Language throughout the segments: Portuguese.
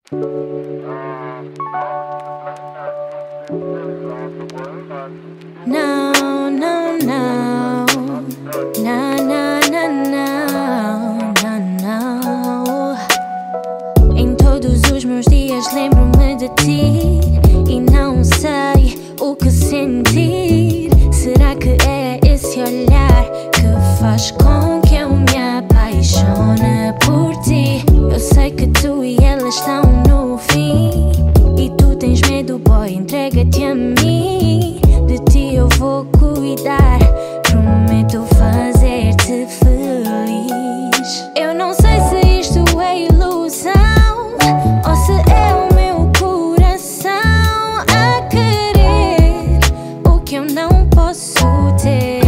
No, no, no, no, no, no, no, no, no. Em todos os meus dias lembro-me de ti e não sei o que sentir. Será que é esse olhar que faz com que eu me apaixone por ti? Eu sei que tu e ela estão no fim e tu tens medo, boy, entrega-te a mim. De ti eu vou cuidar, prometo fazer-te feliz. Eu não sei se isto é ilusão ou se é o meu coração a querer o que eu não posso ter.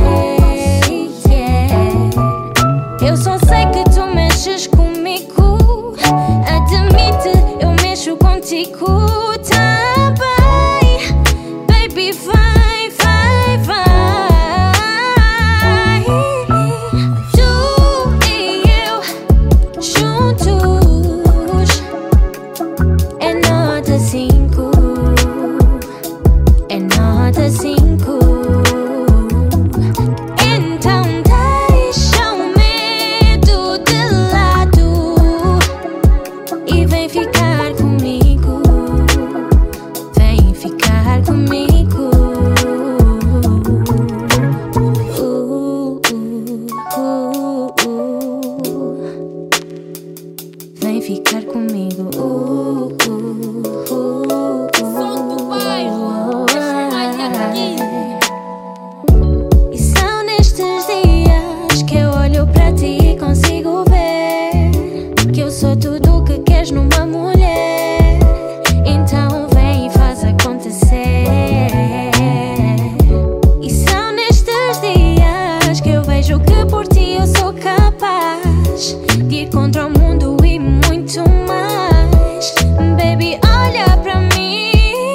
Eu só sei que tu mexes comigo, admite, eu mexo contigo também. Baby, vai, vai, vai. Tu e eu juntos é nota 5, é nota 5. Então deixa o medo de lado e vem ficar comigo. Vem ficar comigo. Vem ficar comigo. Som do bairro, aqui. E são nestes dias que eu olho para ti e consigo ver que eu sou tudo o que queres numa mulher. Então vem e faz acontecer. E são nestes dias que eu vejo que por ti eu sou capaz de ir contra o mundo e muito mais. Baby, olha pra mim.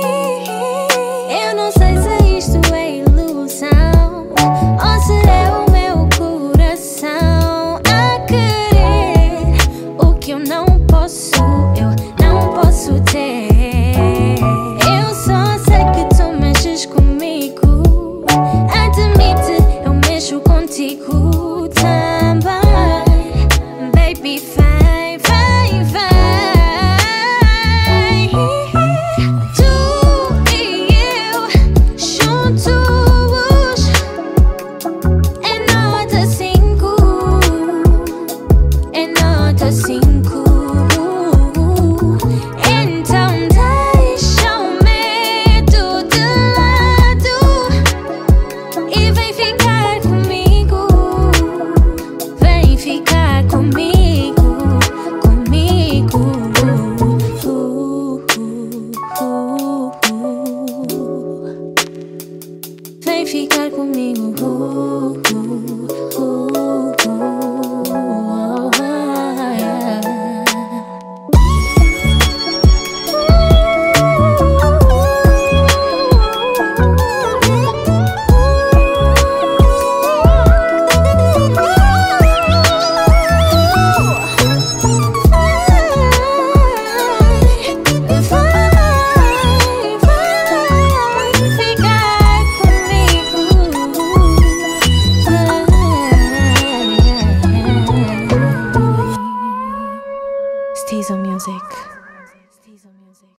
Eu não sei se isto é ilusão ou se é o meu coração a querer o que eu não posso ter. Eu só sei que tu mexes comigo, admite, eu mexo contigo também. Baby, vai, vai, vai. Tu e eu juntos é nota 5, é nota 5. Então deixa o medo de lado e vem ficar comigo. Vem ficar comigo, comigo. Vem ficar comigo. Steezo Music.